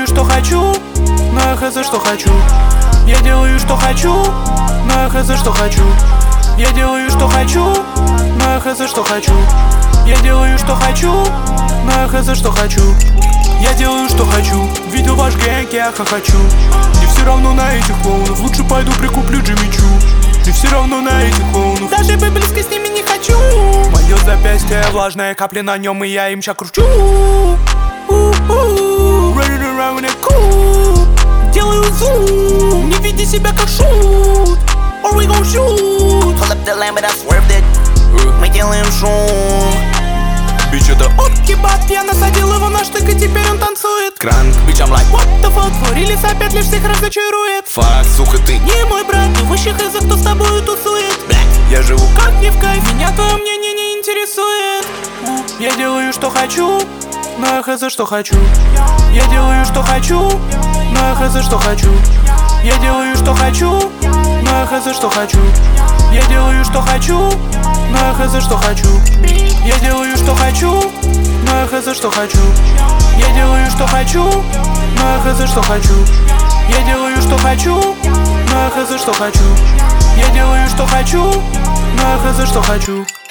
делаю, что хочу, но я хз, что хочу. Я делаю, что хочу, но я хз, что хочу. Я делаю, что хочу, но я хз, что хочу. Я делаю, что хочу, но я хз, что хочу. Я делаю, что хочу. Видел ваш гэнг, я хохочу. Мне все равно на этих клоунов. Лучше пойду прикуплю Джимми Чу. Мне все равно на этих клоунов. Даже бы близко с ними не хочу. Мое запястье влажная, капли на нем, и я им ща кручу. Running around in a cool. Делаю зум. Не види себя как шут. Or we gon' shoot. Pull up the lamb, but I swerved it. Мы делаем шум. Бич, это кебаб, я насадил его на штык, и теперь он танцует. Кранк, bitch, I'm like What the fuck, твой релиз опять лишь всех разочарует. fuck, сука, ты Не мой брат, не высших язык, кто с тобою тусует. Я живу Как не в кайф, меня твое мнение не интересует. Я делаю, что хочу, но я хз, что хочу. Я делаю, что хочу, но я хз, что хочу. Я делаю, что хочу, но я хз, что хочу. Я делаю, что хочу, но я хз, что хочу. Я делаю, что хочу, но я хз, что хочу. Я делаю, что хочу, но я хз, что хочу. Я делаю, что хочу, но я хз, что хочу. Я делаю, что хочу, но я хз, что хочу.